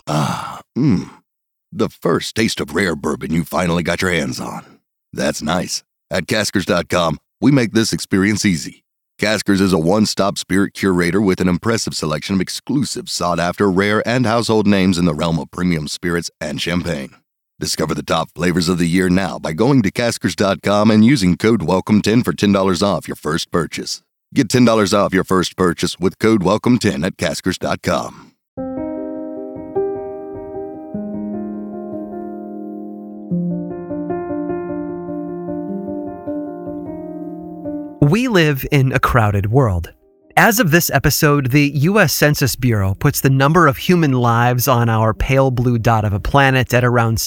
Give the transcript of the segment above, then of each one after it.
The first taste of rare bourbon you finally got your hands on. That's nice. At Caskers.com, we make this experience easy. Caskers is a one-stop spirit curator with an impressive selection of exclusive, sought-after, rare, and household names in the realm of premium spirits and champagne. Discover the top flavors of the year now by going to Caskers.com and using code WELCOME10 for $10 off your first purchase. Get $10 off your first purchase with code WELCOME10 at Caskers.com. We live in a crowded world. As of this episode, the U.S. Census Bureau puts the number of human lives on our pale blue dot of a planet at around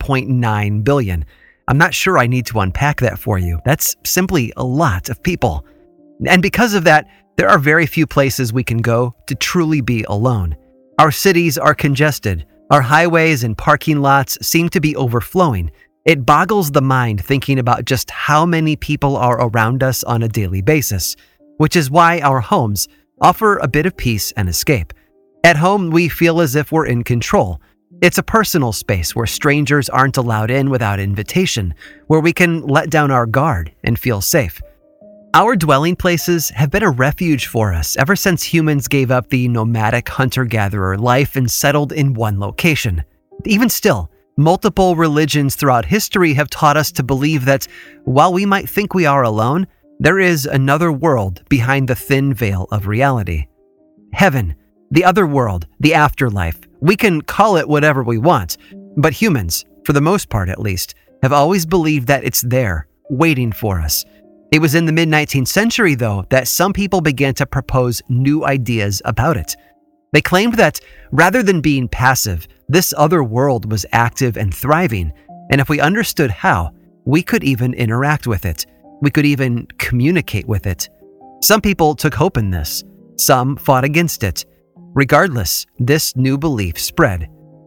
7.9 billion. I'm not sure I need to unpack that for you. That's simply a lot of people. And because of that, there are very few places we can go to truly be alone. Our cities are congested. Our highways and parking lots seem to be overflowing. It boggles the mind thinking about just how many people are around us on a daily basis, which is why our homes offer a bit of peace and escape. At home, we feel as if we're in control. It's a personal space where strangers aren't allowed in without invitation, where we can let down our guard and feel safe. Our dwelling places have been a refuge for us ever since humans gave up the nomadic hunter-gatherer life and settled in one location. Even still, multiple religions throughout history have taught us to believe that while we might think we are alone, there is another world behind the thin veil of reality. Heaven, the other world, the afterlife. We can call it whatever we want, but humans, for the most part at least, have always believed that it's there, waiting for us. It was in the mid-19th century, though, that some people began to propose new ideas about it. They claimed that rather than being passive, this other world was active and thriving, and if we understood how, we could even interact with it. We could even communicate with it. Some people took hope in this. Some fought against it. Regardless, this new belief spread.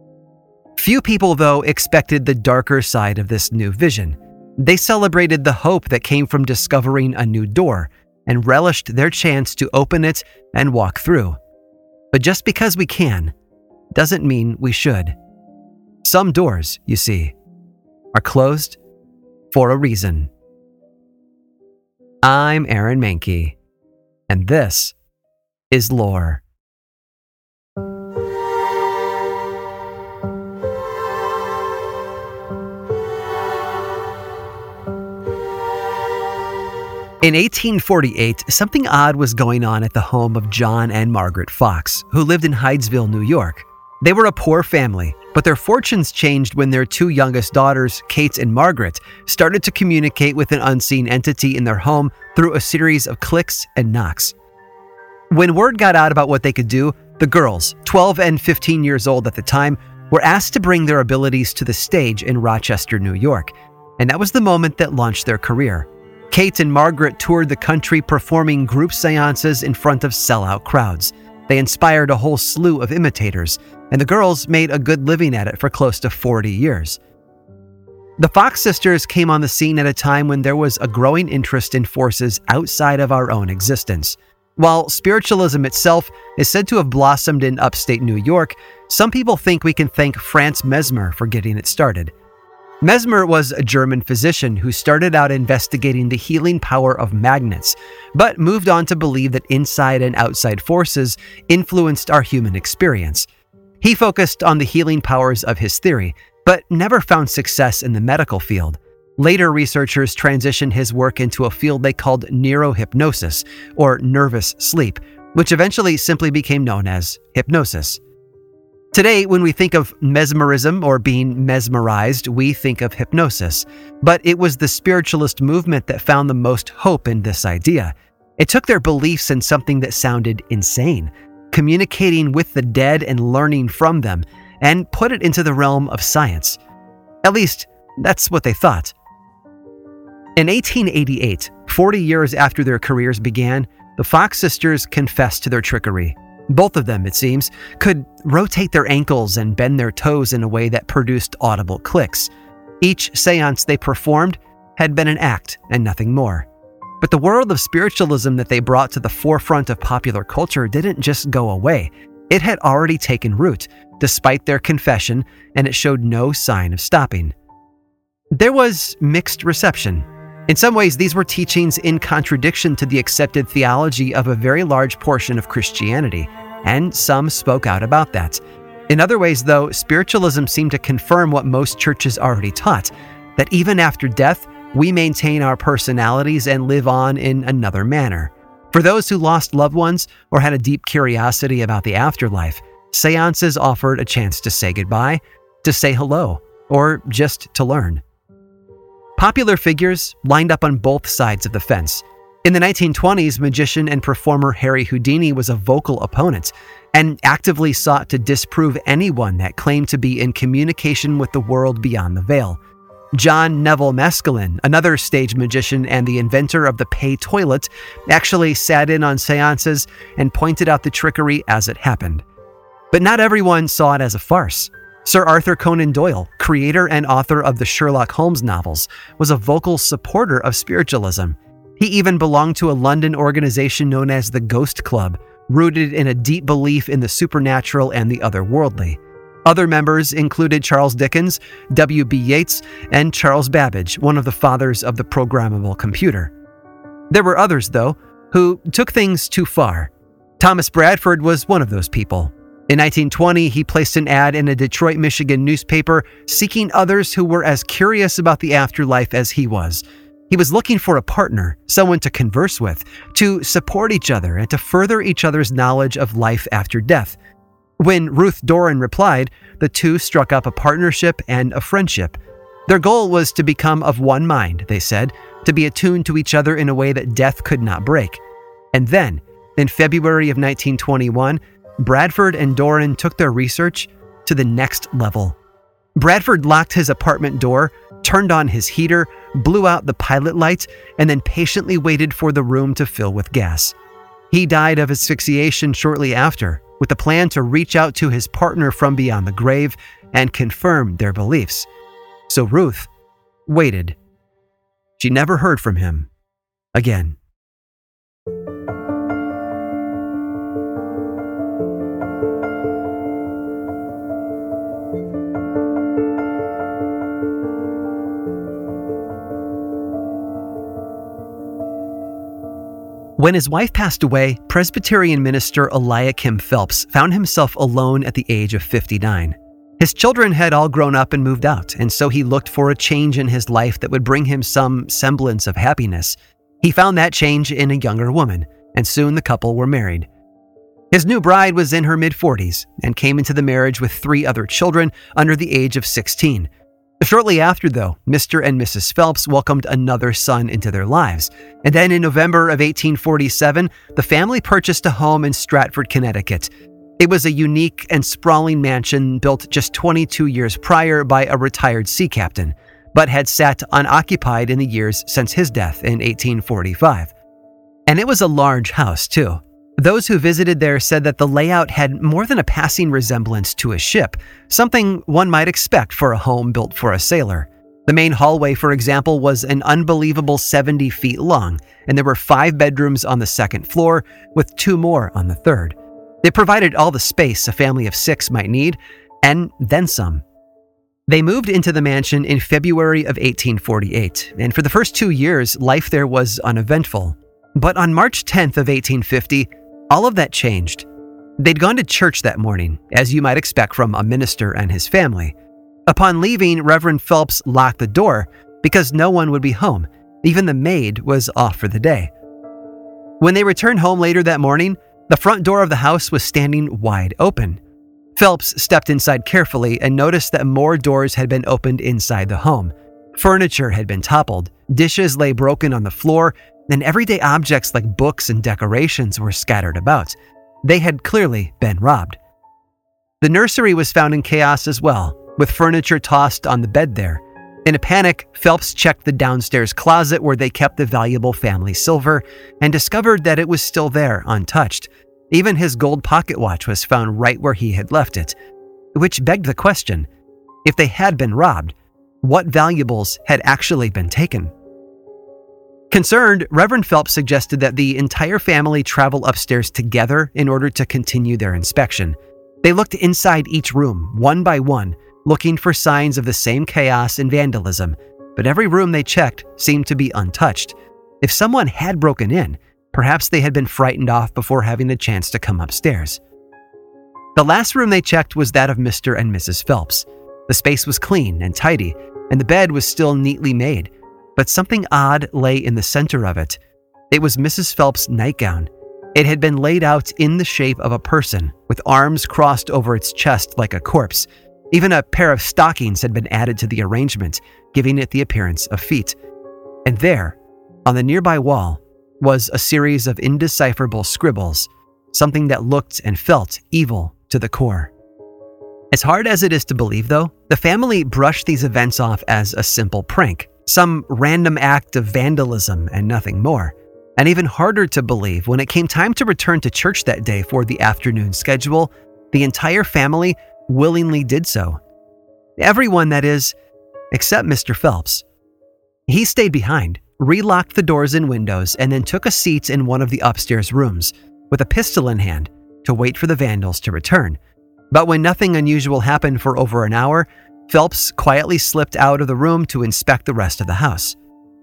Few people, though, expected the darker side of this new vision. They celebrated the hope that came from discovering a new door and relished their chance to open it and walk through. But just because we can, doesn't mean we should. Some doors, you see, are closed for a reason. I'm Aaron Mahnke, and this is Lore. In 1848, something odd was going on at the home of John and Margaret Fox, who lived in Hydesville, New York. They were a poor family, but their fortunes changed when their two youngest daughters, Kate and Margaret, started to communicate with an unseen entity in their home through a series of clicks and knocks. When word got out about what they could do, the girls, 12 and 15 years old at the time, were asked to bring their abilities to the stage in Rochester, New York, and that was the moment that launched their career. Kate and Margaret toured the country performing group seances in front of sellout crowds. They inspired a whole slew of imitators, and the girls made a good living at it for close to 40 years. The Fox sisters came on the scene at a time when there was a growing interest in forces outside of our own existence. While spiritualism itself is said to have blossomed in upstate New York, some people think we can thank Franz Mesmer for getting it started. Mesmer was a German physician who started out investigating the healing power of magnets, but moved on to believe that inside and outside forces influenced our human experience. He focused on the healing powers of his theory, but never found success in the medical field. Later researchers transitioned his work into a field they called neurohypnosis, or nervous sleep, which eventually simply became known as hypnosis. Today, when we think of mesmerism or being mesmerized, we think of hypnosis. But it was the spiritualist movement that found the most hope in this idea. It took their beliefs in something that sounded insane, communicating with the dead and learning from them, and put it into the realm of science. At least, that's what they thought. In 1888, 40 years after their careers began, the Fox sisters confessed to their trickery. Both of them, it seems, could rotate their ankles and bend their toes in a way that produced audible clicks. Each seance they performed had been an act and nothing more. But the world of spiritualism that they brought to the forefront of popular culture didn't just go away. It had already taken root, despite their confession, and it showed no sign of stopping. There was mixed reception. In some ways, these were teachings in contradiction to the accepted theology of a very large portion of Christianity, and some spoke out about that. In other ways, though, spiritualism seemed to confirm what most churches already taught, that even after death, we maintain our personalities and live on in another manner. For those who lost loved ones or had a deep curiosity about the afterlife, seances offered a chance to say goodbye, to say hello, or just to learn. Popular figures lined up on both sides of the fence. In the 1920s, magician and performer Harry Houdini was a vocal opponent and actively sought to disprove anyone that claimed to be in communication with the world beyond the veil. John Neville Maskelyne, another stage magician and the inventor of the pay toilet, actually sat in on seances and pointed out the trickery as it happened. But not everyone saw it as a farce. Sir Arthur Conan Doyle, creator and author of the Sherlock Holmes novels, was a vocal supporter of spiritualism. He even belonged to a London organization known as the Ghost Club, rooted in a deep belief in the supernatural and the otherworldly. Other members included Charles Dickens, W.B. Yeats, and Charles Babbage, one of the fathers of the programmable computer. There were others, though, who took things too far. Thomas Bradford was one of those people. In 1920, he placed an ad in a Detroit, Michigan newspaper seeking others who were as curious about the afterlife as he was. He was looking for a partner, someone to converse with, to support each other, and to further each other's knowledge of life after death. When Ruth Doran replied, the two struck up a partnership and a friendship. Their goal was to become of one mind, they said, to be attuned to each other in a way that death could not break. And then, in February of 1921, Bradford and Doran took their research to the next level. Bradford locked his apartment door, turned on his heater, blew out the pilot light, and then patiently waited for the room to fill with gas. He died of asphyxiation shortly after, with the plan to reach out to his partner from beyond the grave and confirm their beliefs. So Ruth waited. She never heard from him again. When his wife passed away, Presbyterian minister Eliakim Phelps found himself alone at the age of 59. His children had all grown up and moved out, and so he looked for a change in his life that would bring him some semblance of happiness. He found that change in a younger woman, and soon the couple were married. His new bride was in her mid-40s and came into the marriage with 3 other children under the age of 16. Shortly after, though, Mr. and Mrs. Phelps welcomed another son into their lives. And then in November of 1847, the family purchased a home in Stratford, Connecticut. It was a unique and sprawling mansion built just 22 years prior by a retired sea captain, but had sat unoccupied in the years since his death in 1845. And it was a large house, too. Those who visited there said that the layout had more than a passing resemblance to a ship, something one might expect for a home built for a sailor. The main hallway, for example, was an unbelievable 70 feet long, and there were 5 bedrooms on the second floor, with 2 more on the third. It provided all the space a family of 6 might need, and then some. They moved into the mansion in February of 1848, and for the first 2 years, life there was uneventful. But on March 10th of 1850, all of that changed. They'd gone to church that morning, as you might expect from a minister and his family. Upon leaving, Reverend Phelps locked the door because no one would be home. Even the maid was off for the day. When they returned home later that morning, the front door of the house was standing wide open. Phelps stepped inside carefully and noticed that more doors had been opened inside the home. Furniture had been toppled, dishes lay broken on the floor, and everyday objects like books and decorations were scattered about. They had clearly been robbed. The nursery was found in chaos as well, with furniture tossed on the bed there. In a panic, Phelps checked the downstairs closet where they kept the valuable family silver and discovered that it was still there, untouched. Even his gold pocket watch was found right where he had left it, which begged the question, if they had been robbed, what valuables had actually been taken? Concerned, Reverend Phelps suggested that the entire family travel upstairs together in order to continue their inspection. They looked inside each room, one by one, looking for signs of the same chaos and vandalism, but every room they checked seemed to be untouched. If someone had broken in, perhaps they had been frightened off before having the chance to come upstairs. The last room they checked was that of Mr. and Mrs. Phelps. The space was clean and tidy, and the bed was still neatly made, but something odd lay in the center of it. It was Mrs. Phelps' nightgown. It had been laid out in the shape of a person, with arms crossed over its chest like a corpse. Even a pair of stockings had been added to the arrangement, giving it the appearance of feet. And there, on the nearby wall, was a series of indecipherable scribbles, something that looked and felt evil to the core. As hard as it is to believe, though, the family brushed these events off as a simple prank, some random act of vandalism and nothing more. And even harder to believe, when it came time to return to church that day for the afternoon schedule, the entire family willingly did so. Everyone, that is, except Mr. Phelps. He stayed behind, relocked the doors and windows, and then took a seat in one of the upstairs rooms, with a pistol in hand, to wait for the vandals to return. But when nothing unusual happened for over an hour, Phelps quietly slipped out of the room to inspect the rest of the house.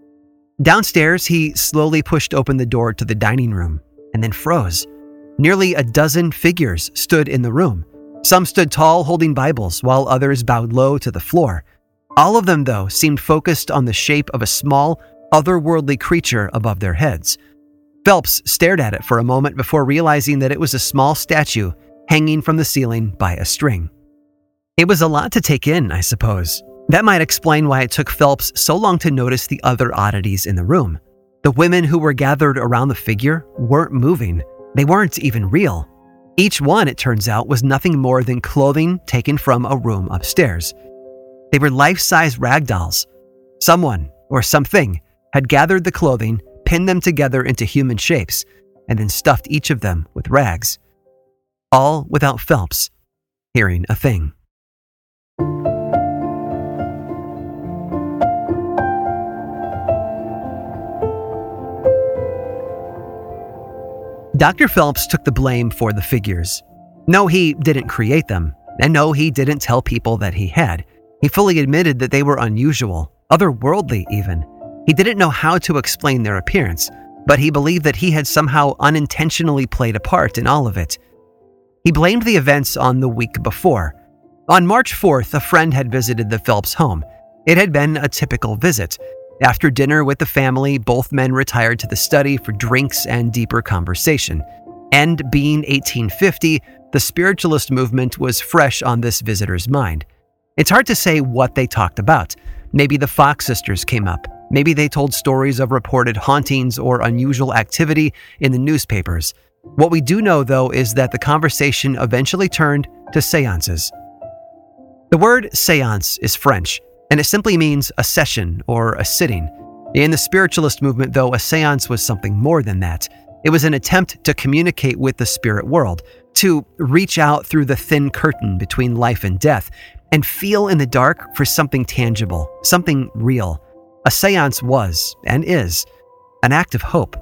Downstairs, he slowly pushed open the door to the dining room and then froze. Nearly a dozen figures stood in the room. Some stood tall holding Bibles, while others bowed low to the floor. All of them, though, seemed focused on the shape of a small, otherworldly creature above their heads. Phelps stared at it for a moment before realizing that it was a small statue hanging from the ceiling by a string. It was a lot to take in, I suppose. That might explain why it took Phelps so long to notice the other oddities in the room. The women who were gathered around the figure weren't moving. They weren't even real. Each one, it turns out, was nothing more than clothing taken from a room upstairs. They were life-size rag dolls. Someone, or something, had gathered the clothing, pinned them together into human shapes, and then stuffed each of them with rags. All without Phelps hearing a thing. Dr. Phelps took the blame for the figures. No, he didn't create them, and no, he didn't tell people that he had. He fully admitted that they were unusual, otherworldly even. He didn't know how to explain their appearance, but he believed that he had somehow unintentionally played a part in all of it. He blamed the events on the week before. On March 4th, a friend had visited the Phelps home. It had been a typical visit. After dinner with the family, both men retired to the study for drinks and deeper conversation. And being 1850, the spiritualist movement was fresh on this visitor's mind. It's hard to say what they talked about. Maybe the Fox sisters came up. Maybe they told stories of reported hauntings or unusual activity in the newspapers. What we do know, though, is that the conversation eventually turned to seances. The word séance is French, and it simply means a session or a sitting. In the spiritualist movement, though, a séance was something more than that. It was an attempt to communicate with the spirit world, to reach out through the thin curtain between life and death, and feel in the dark for something tangible, something real. A séance was, and is, an act of hope.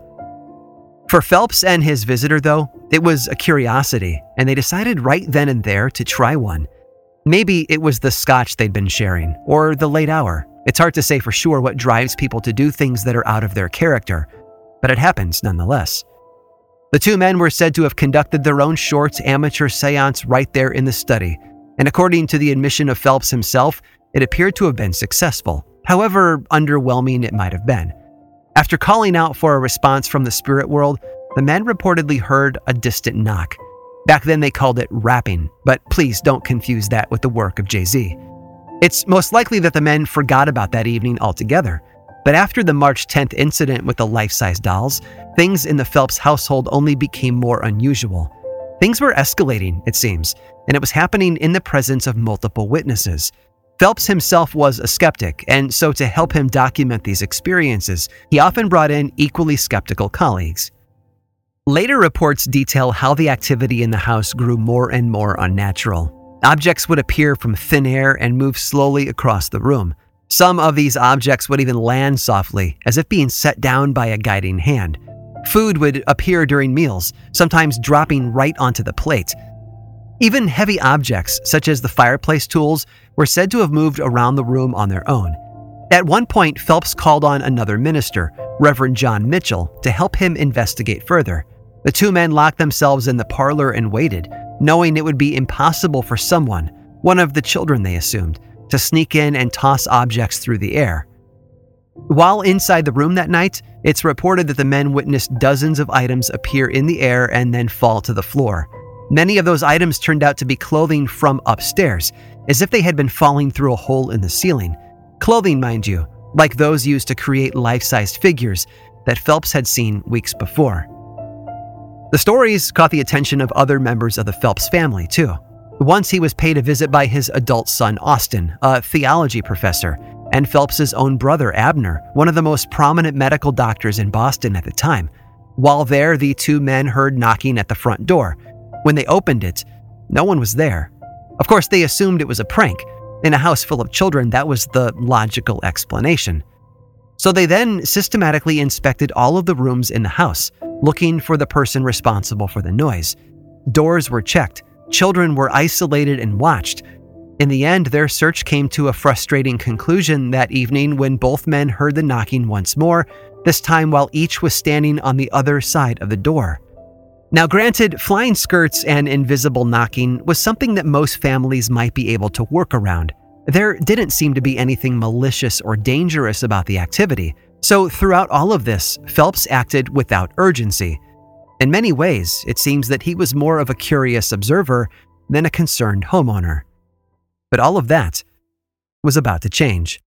For Phelps and his visitor, though, it was a curiosity, and they decided right then and there to try one. Maybe it was the scotch they'd been sharing, or the late hour. It's hard to say for sure what drives people to do things that are out of their character, but it happens nonetheless. The two men were said to have conducted their own short amateur séance right there in the study, and according to the admission of Phelps himself, it appeared to have been successful, however underwhelming it might have been. After calling out for a response from the spirit world, the men reportedly heard a distant knock. Back then they called it rapping, but please don't confuse that with the work of Jay-Z. It's most likely that the men forgot about that evening altogether. But after the March 10th incident with the life-size dolls, things in the Phelps household only became more unusual. Things were escalating, it seems, and it was happening in the presence of multiple witnesses. Phelps himself was a skeptic, and so to help him document these experiences, he often brought in equally skeptical colleagues. Later reports detail how the activity in the house grew more and more unnatural. Objects would appear from thin air and move slowly across the room. Some of these objects would even land softly, as if being set down by a guiding hand. Food would appear during meals, sometimes dropping right onto the plate. Even heavy objects, such as the fireplace tools, were said to have moved around the room on their own. At one point, Phelps called on another minister, Reverend John Mitchell, to help him investigate further. The two men locked themselves in the parlor and waited, knowing it would be impossible for someone, one of the children they assumed, to sneak in and toss objects through the air. While inside the room that night, it's reported that the men witnessed dozens of items appear in the air and then fall to the floor. Many of those items turned out to be clothing from upstairs, as if they had been falling through a hole in the ceiling. Clothing, mind you, like those used to create life-sized figures that Phelps had seen weeks before. The stories caught the attention of other members of the Phelps family, too. Once he was paid a visit by his adult son, Austin, a theology professor, and Phelps's own brother, Abner, one of the most prominent medical doctors in Boston at the time. While there, the two men heard knocking at the front door. When they opened it, no one was there. Of course, they assumed it was a prank. In a house full of children, that was the logical explanation. So they then systematically inspected all of the rooms in the house, looking for the person responsible for the noise. Doors were checked. Children were isolated and watched. In the end, their search came to a frustrating conclusion that evening when both men heard the knocking once more, this time while each was standing on the other side of the door. Now granted, flying skirts and invisible knocking was something that most families might be able to work around. There didn't seem to be anything malicious or dangerous about the activity, so throughout all of this, Phelps acted without urgency. In many ways, it seems that he was more of a curious observer than a concerned homeowner. But all of that was about to change.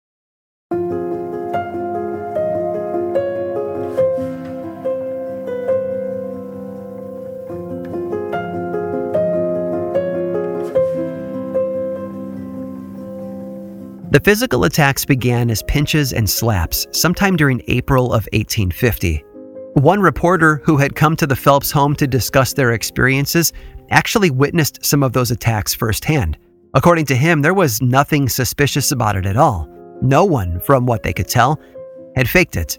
The physical attacks began as pinches and slaps sometime during April of 1850. One reporter who had come to the Phelps home to discuss their experiences actually witnessed some of those attacks firsthand. According to him, there was nothing suspicious about it at all. No one, from what they could tell, had faked it.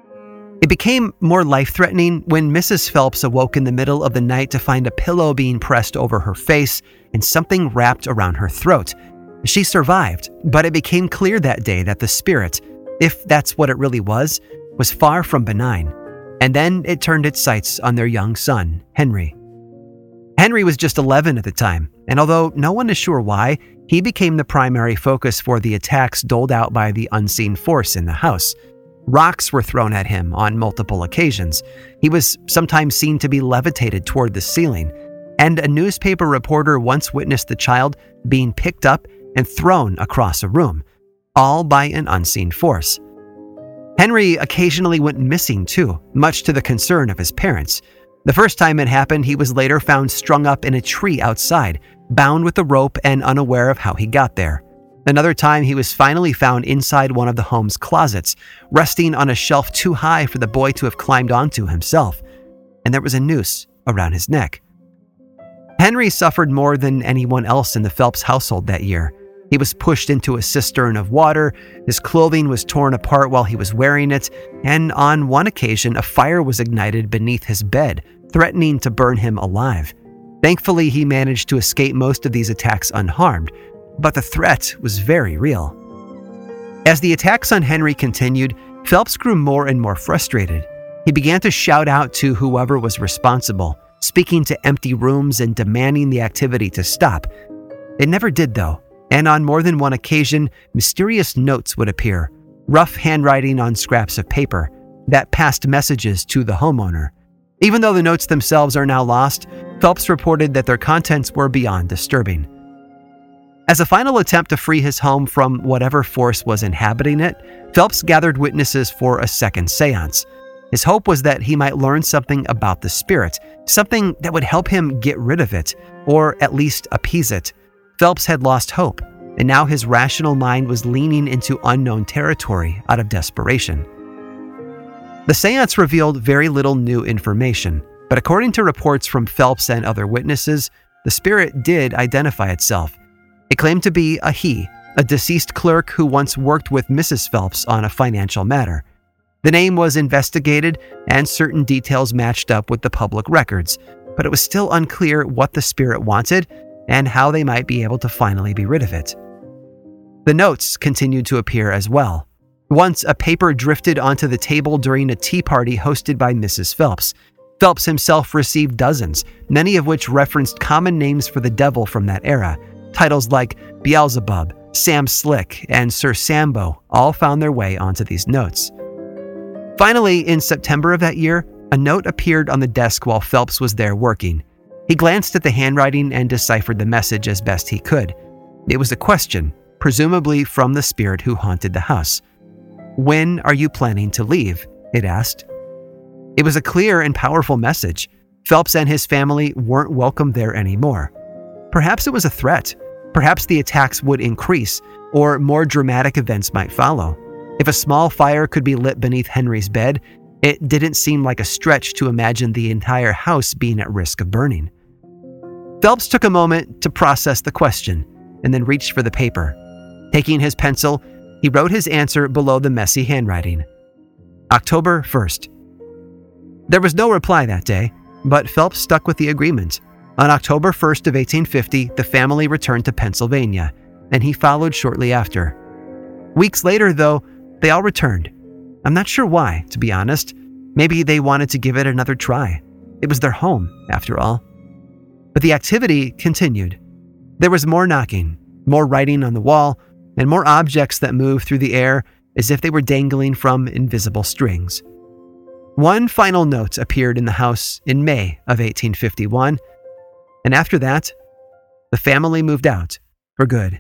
It became more life-threatening when Mrs. Phelps awoke in the middle of the night to find a pillow being pressed over her face and something wrapped around her throat. She survived, but it became clear that day that the spirit, if that's what it really was far from benign. And then it turned its sights on their young son, Henry. Henry was just 11 at the time, and although no one is sure why, he became the primary focus for the attacks doled out by the unseen force in the house. Rocks were thrown at him on multiple occasions. He was sometimes seen to be levitated toward the ceiling, and a newspaper reporter once witnessed the child being picked up and thrown across a room, all by an unseen force. Henry occasionally went missing too, much to the concern of his parents. The first time it happened, he was later found strung up in a tree outside, bound with a rope and unaware of how he got there. Another time, he was finally found inside one of the home's closets, resting on a shelf too high for the boy to have climbed onto himself, and there was a noose around his neck. Henry suffered more than anyone else in the Phelps household that year. He was pushed into a cistern of water, his clothing was torn apart while he was wearing it, and on one occasion a fire was ignited beneath his bed, threatening to burn him alive. Thankfully, he managed to escape most of these attacks unharmed, but the threat was very real. As the attacks on Henry continued, Phelps grew more and more frustrated. He began to shout out to whoever was responsible, speaking to empty rooms and demanding the activity to stop. It never did, though. And on more than one occasion, mysterious notes would appear, rough handwriting on scraps of paper, that passed messages to the homeowner. Even though the notes themselves are now lost, Phelps reported that their contents were beyond disturbing. As a final attempt to free his home from whatever force was inhabiting it, Phelps gathered witnesses for a second seance. His hope was that he might learn something about the spirit, something that would help him get rid of it, or at least appease it. Phelps had lost hope, and now his rational mind was leaning into unknown territory out of desperation. The seance revealed very little new information, but according to reports from Phelps and other witnesses, the spirit did identify itself. It claimed to be a he, a deceased clerk who once worked with Mrs. Phelps on a financial matter. The name was investigated and certain details matched up with the public records, but it was still unclear what the spirit wanted and how they might be able to finally be rid of it. The notes continued to appear as well. Once, a paper drifted onto the table during a tea party hosted by Mrs. Phelps. Phelps himself received dozens, many of which referenced common names for the devil from that era. Titles like Beelzebub, Sam Slick, and Sir Sambo all found their way onto these notes. Finally, in September of that year, a note appeared on the desk while Phelps was there working. He glanced at the handwriting and deciphered the message as best he could. It was a question, presumably from the spirit who haunted the house. "When are you planning to leave?" it asked. It was a clear and powerful message. Phelps and his family weren't welcome there anymore. Perhaps it was a threat. Perhaps the attacks would increase, or more dramatic events might follow. If a small fire could be lit beneath Henry's bed, it didn't seem like a stretch to imagine the entire house being at risk of burning. Phelps took a moment to process the question, and then reached for the paper. Taking his pencil, he wrote his answer below the messy handwriting. October 1st. There was no reply that day, but Phelps stuck with the agreement. On October 1st of 1850, the family returned to Pennsylvania, and he followed shortly after. Weeks later, though, they all returned. I'm not sure why, to be honest. Maybe they wanted to give it another try. It was their home, after all. But the activity continued. There was more knocking, more writing on the wall, and more objects that moved through the air as if they were dangling from invisible strings. One final note appeared in the house in May of 1851, and after that, the family moved out for good.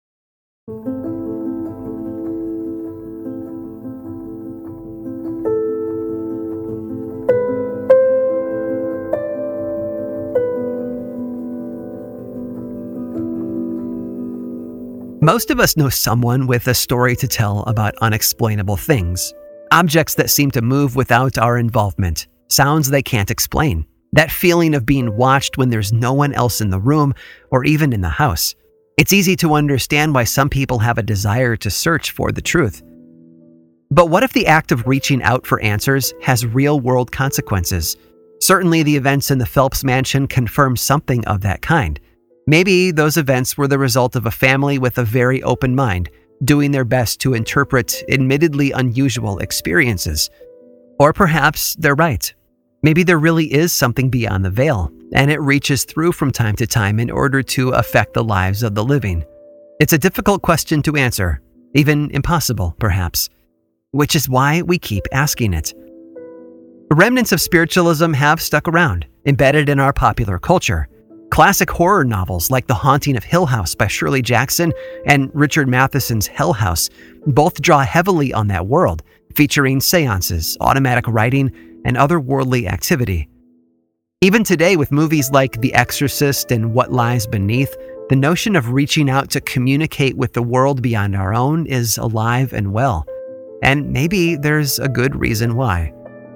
Most of us know someone with a story to tell about unexplainable things. Objects that seem to move without our involvement. Sounds they can't explain. That feeling of being watched when there's no one else in the room or even in the house. It's easy to understand why some people have a desire to search for the truth. But what if the act of reaching out for answers has real-world consequences? Certainly the events in the Phelps mansion confirm something of that kind. Maybe those events were the result of a family with a very open mind, doing their best to interpret admittedly unusual experiences. Or perhaps they're right. Maybe there really is something beyond the veil, and it reaches through from time to time in order to affect the lives of the living. It's a difficult question to answer, even impossible, perhaps, which is why we keep asking it. Remnants of spiritualism have stuck around, embedded in our popular culture. Classic horror novels like The Haunting of Hill House by Shirley Jackson and Richard Matheson's Hell House both draw heavily on that world, featuring seances, automatic writing, and otherworldly activity. Even today, with movies like The Exorcist and What Lies Beneath, the notion of reaching out to communicate with the world beyond our own is alive and well. And maybe there's a good reason why.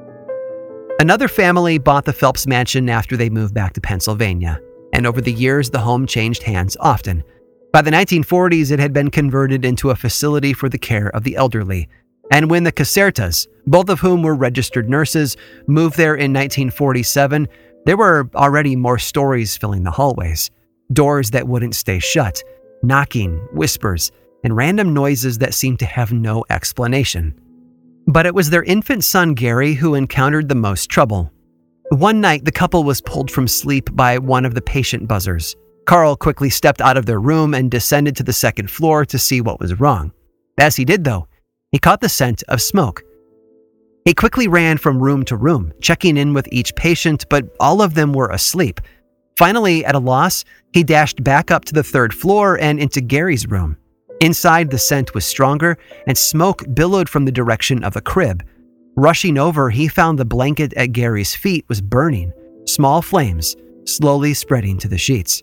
Another family bought the Phelps mansion after they moved back to Pennsylvania. And over the years, the home changed hands often. By the 1940s, it had been converted into a facility for the care of the elderly. And when the Casertas, both of whom were registered nurses, moved there in 1947, there were already more stories filling the hallways. Doors that wouldn't stay shut, knocking, whispers, and random noises that seemed to have no explanation. But it was their infant son, Gary, who encountered the most trouble. One night, the couple was pulled from sleep by one of the patient buzzers. Carl quickly stepped out of their room and descended to the second floor to see what was wrong. As he did, though, he caught the scent of smoke. He quickly ran from room to room, checking in with each patient, but all of them were asleep. Finally, at a loss, he dashed back up to the third floor and into Gary's room. Inside, the scent was stronger, and smoke billowed from the direction of the crib. Rushing over, he found the blanket at Gary's feet was burning, small flames slowly spreading to the sheets.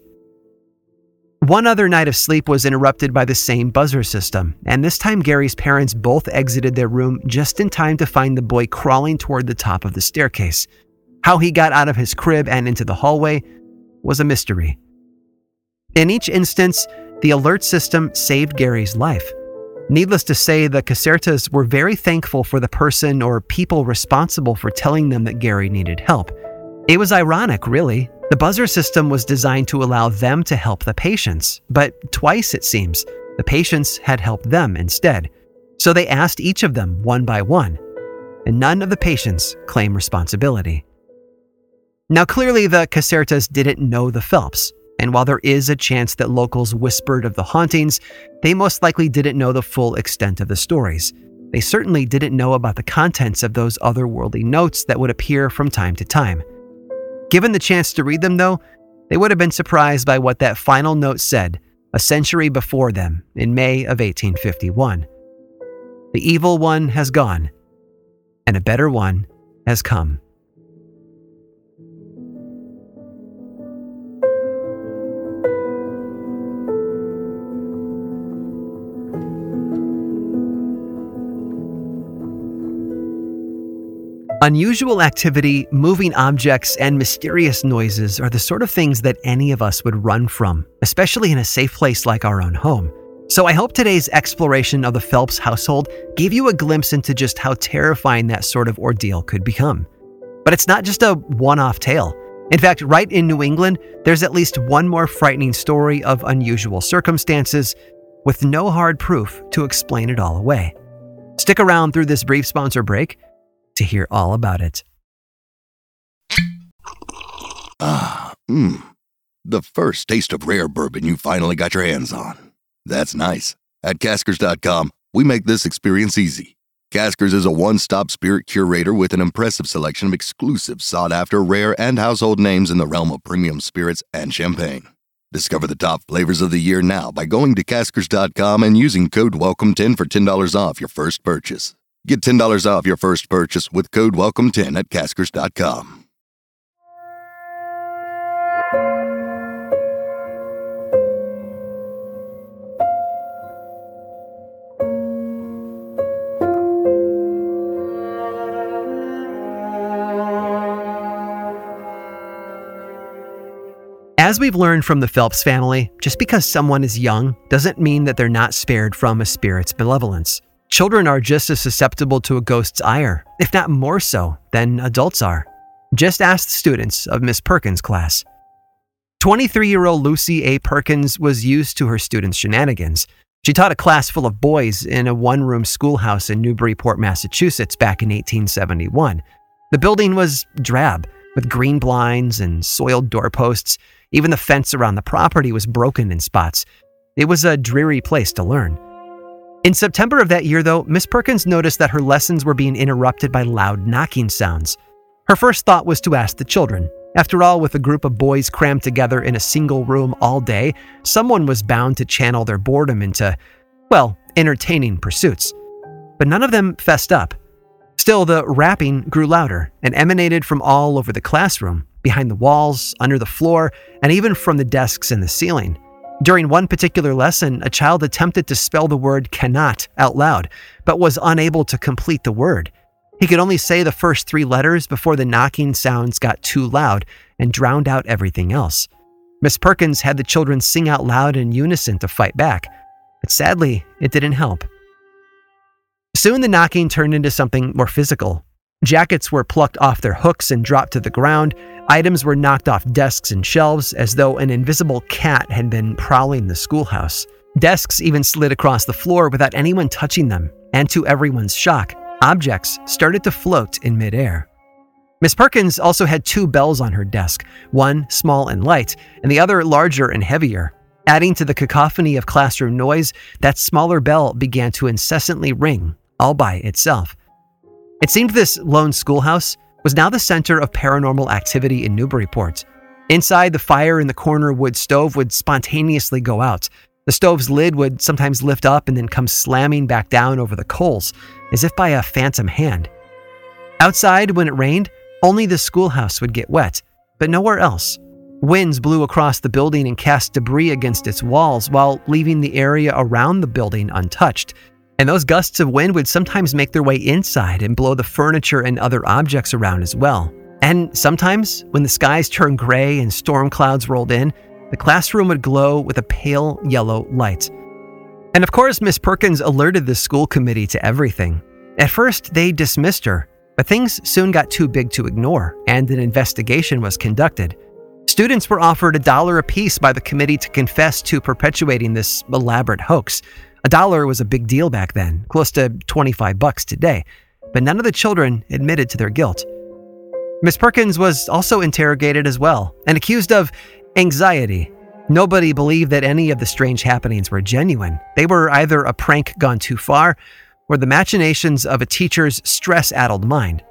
One other night of sleep was interrupted by the same buzzer system, and this time Gary's parents both exited their room just in time to find the boy crawling toward the top of the staircase. How he got out of his crib and into the hallway was a mystery. In each instance, The alert system saved Gary's life. Needless to say, the Casertas were very thankful for the person or people responsible for telling them that Gary needed help. It was ironic, really. The buzzer system was designed to allow them to help the patients, but twice, it seems, the patients had helped them instead. So they asked each of them one by one, and none of the patients claim responsibility. Now, clearly, the Casertas didn't know the Phelps, and while there is a chance that locals whispered of the hauntings, they most likely didn't know the full extent of the stories. They certainly didn't know about the contents of those otherworldly notes that would appear from time to time. Given the chance to read them, though, they would have been surprised by what that final note said a century before them in May of 1851. The evil one has gone, and a better one has come. Unusual activity, moving objects, and mysterious noises are the sort of things that any of us would run from, especially in a safe place like our own home. So I hope today's exploration of the Phelps household gave you a glimpse into just how terrifying that sort of ordeal could become. But it's not just a one-off tale. In fact, right in New England, there's at least one more frightening story of unusual circumstances with no hard proof to explain it all away. Stick around through this brief sponsor break to hear all about it. The first taste of rare bourbon you finally got your hands on. That's nice. At Caskers.com, we make this experience easy. Caskers is a one-stop spirit curator with an impressive selection of exclusive, sought-after, rare, and household names in the realm of premium spirits and champagne. Discover the top flavors of the year now by going to Caskers.com and using code WELCOME10 for $10 off your first purchase. Get $10 off your first purchase with code WELCOME10 at Caskers.com. As we've learned from the Phelps family, just because someone is young doesn't mean that they're not spared from a spirit's malevolence. Children are just as susceptible to a ghost's ire, if not more so, than adults are. Just ask the students of Miss Perkins' class. 23-year-old Lucy A. Perkins was used to her students' shenanigans. She taught a class full of boys in a one-room schoolhouse in Newburyport, Massachusetts back in 1871. The building was drab, with green blinds and soiled doorposts. Even the fence around the property was broken in spots. It was a dreary place to learn. In September of that year, though, Miss Perkins noticed that her lessons were being interrupted by loud knocking sounds. Her first thought was to ask the children. After all, with a group of boys crammed together in a single room all day, someone was bound to channel their boredom into, well, entertaining pursuits. But none of them fessed up. Still, the rapping grew louder and emanated from all over the classroom, behind the walls, under the floor, and even from the desks in the ceiling. During one particular lesson, a child attempted to spell the word cannot out loud, but was unable to complete the word. He could only say the first 3 letters before the knocking sounds got too loud and drowned out everything else. Miss Perkins had the children sing out loud in unison to fight back, but sadly, it didn't help. Soon the knocking turned into something more physical. Jackets were plucked off their hooks and dropped to the ground. Items were knocked off desks and shelves as though an invisible cat had been prowling the schoolhouse. Desks even slid across the floor without anyone touching them, and to everyone's shock, objects started to float in midair. Miss Perkins also had 2 bells on her desk, one small and light, and the other larger and heavier. Adding to the cacophony of classroom noise, that smaller bell began to incessantly ring, all by itself. It seemed this lone schoolhouse was now the center of paranormal activity in Newburyport. Inside, the fire in the corner wood stove would spontaneously go out. The stove's lid would sometimes lift up and then come slamming back down over the coals, as if by a phantom hand. Outside, when it rained, only the schoolhouse would get wet, but nowhere else. Winds blew across the building and cast debris against its walls while leaving the area around the building untouched. And those gusts of wind would sometimes make their way inside and blow the furniture and other objects around as well. And sometimes, when the skies turned gray and storm clouds rolled in, the classroom would glow with a pale yellow light. And of course, Miss Perkins alerted the school committee to everything. At first, they dismissed her, but things soon got too big to ignore, and an investigation was conducted. Students were offered $1 apiece by the committee to confess to perpetuating this elaborate hoax. $1 was a big deal back then, close to $25 today, but none of the children admitted to their guilt. Miss Perkins was also interrogated as well and accused of anxiety. Nobody believed that any of the strange happenings were genuine. They were either a prank gone too far or the machinations of a teacher's stress-addled mind.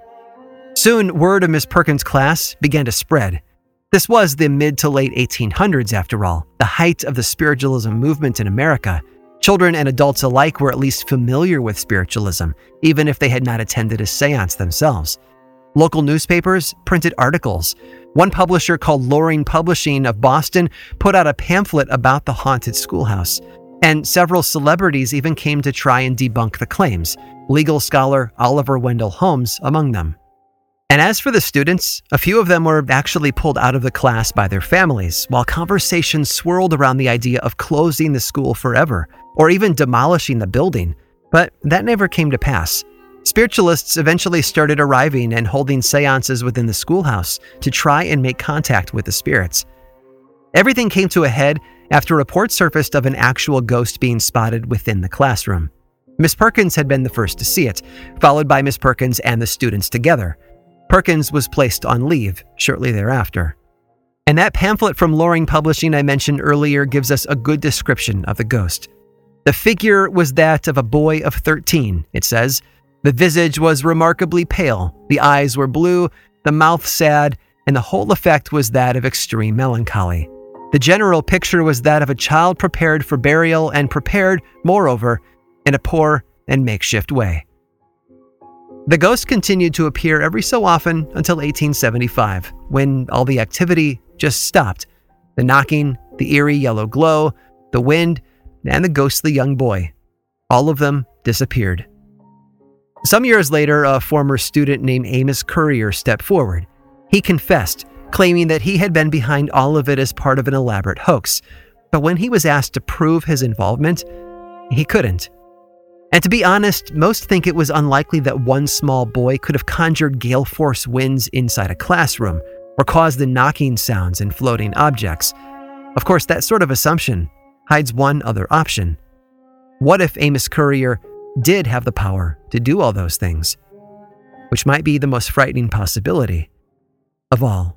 Soon, word of Miss Perkins' class began to spread. This was the mid to late 1800s, after all, the height of the spiritualism movement in America. Children and adults alike were at least familiar with spiritualism, even if they had not attended a seance themselves. Local newspapers printed articles. One publisher called Loring Publishing of Boston put out a pamphlet about the haunted schoolhouse, and several celebrities even came to try and debunk the claims, legal scholar Oliver Wendell Holmes among them. And as for the students, a few of them were actually pulled out of the class by their families, while conversations swirled around the idea of closing the school forever, or even demolishing the building, but that never came to pass. Spiritualists eventually started arriving and holding seances within the schoolhouse to try and make contact with the spirits. Everything came to a head after reports surfaced of an actual ghost being spotted within the classroom. Miss Perkins had been the first to see it, followed by Miss Perkins and the students together. Perkins was placed on leave shortly thereafter. And that pamphlet from Loring Publishing I mentioned earlier gives us a good description of the ghost. The figure was that of a boy of 13, it says. The visage was remarkably pale, the eyes were blue, the mouth sad, and the whole effect was that of extreme melancholy. The general picture was that of a child prepared for burial and prepared, moreover, in a poor and makeshift way. The ghost continued to appear every so often until 1875, when all the activity just stopped. The knocking, the eerie yellow glow, the wind, and the ghostly young boy. All of them disappeared. Some years later, a former student named Amos Currier stepped forward. He confessed, claiming that he had been behind all of it as part of an elaborate hoax. But when he was asked to prove his involvement, he couldn't. And to be honest, most think it was unlikely that one small boy could have conjured gale force winds inside a classroom or caused the knocking sounds and floating objects. Of course, that sort of assumption hides one other option. What if Amos Currier did have the power to do all those things? Which might be the most frightening possibility of all.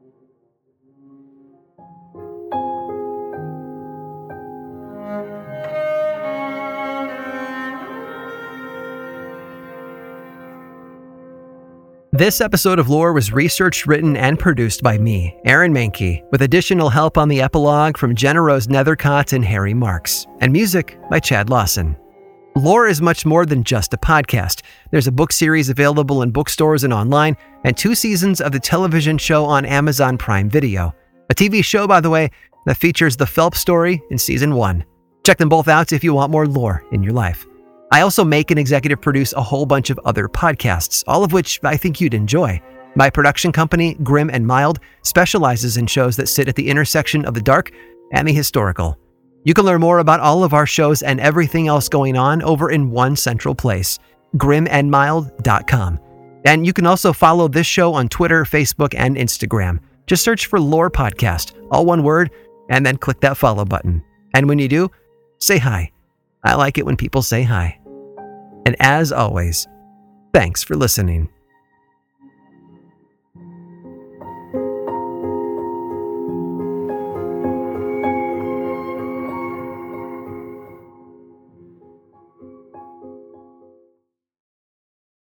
This episode of Lore was researched, written, and produced by me, Aaron Mahnke, with additional help on the epilogue from Jenna Rose Nethercott and Harry Marks, and music by Chad Lawson. Lore is much more than just a podcast. There's a book series available in bookstores and online, and 2 seasons of the television show on Amazon Prime Video. A TV show, by the way, that features the Phelps story in Season 1. Check them both out if you want more lore in your life. I also make and executive produce a whole bunch of other podcasts, all of which I think you'd enjoy. My production company, Grim and Mild, specializes in shows that sit at the intersection of the dark and the historical. You can learn more about all of our shows and everything else going on over in one central place, grimandmild.com. And you can also follow this show on Twitter, Facebook, and Instagram. Just search for Lore Podcast, all one word, and then click that follow button. And when you do, say hi. I like it when people say hi. And as always, thanks for listening.